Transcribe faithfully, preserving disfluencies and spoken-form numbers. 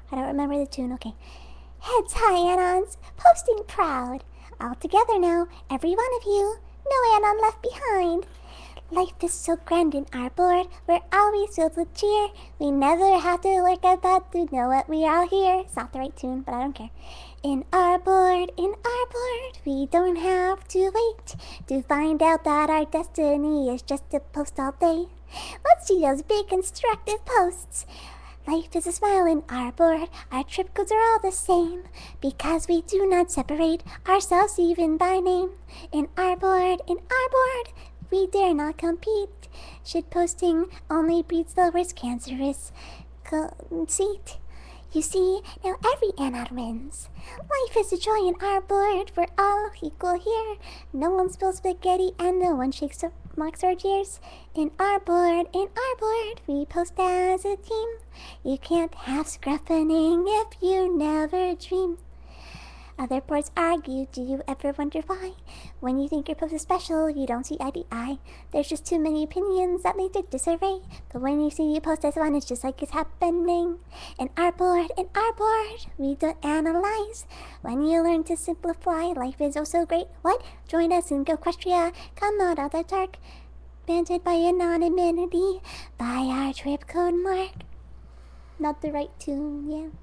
I don't remember the tune. Okay. Heads high, Anons, posting proud. All together now, every one of you. No Anon left behind. Life is so grand in our board. We're always filled with cheer. We never have to work about to know what we are all here. It's not the right tune, but I don't care. In our board, in our board, we don't have to wait to find out that our destiny is just to post all day. Let's see those big constructive posts. Life is a smile in our board. Our trip codes are all the same because we do not separate ourselves even by name. In our board, in our board, we dare not compete. Shit posting only breeds the worst cancerous conceit. You see, now every Anon wins. Life is a joy in our board. We're all equal here. No one spills spaghetti and no one shakes up mocks our jeers. In our board, in our board, we post as a team. You can't have scruffing if you never dream. Other boards argue, do you ever wonder why? When you think your post is special, you don't see eye to eye. There's just too many opinions that lead to disarray. But when you see you post as one, it's just like it's happening. In our board, in our board, we don't analyze. When you learn to simplify, life is oh so great. What? Join us in GoQuestria, come out of the dark. Banded by anonymity, by our trip code mark. Not the right tune, yeah.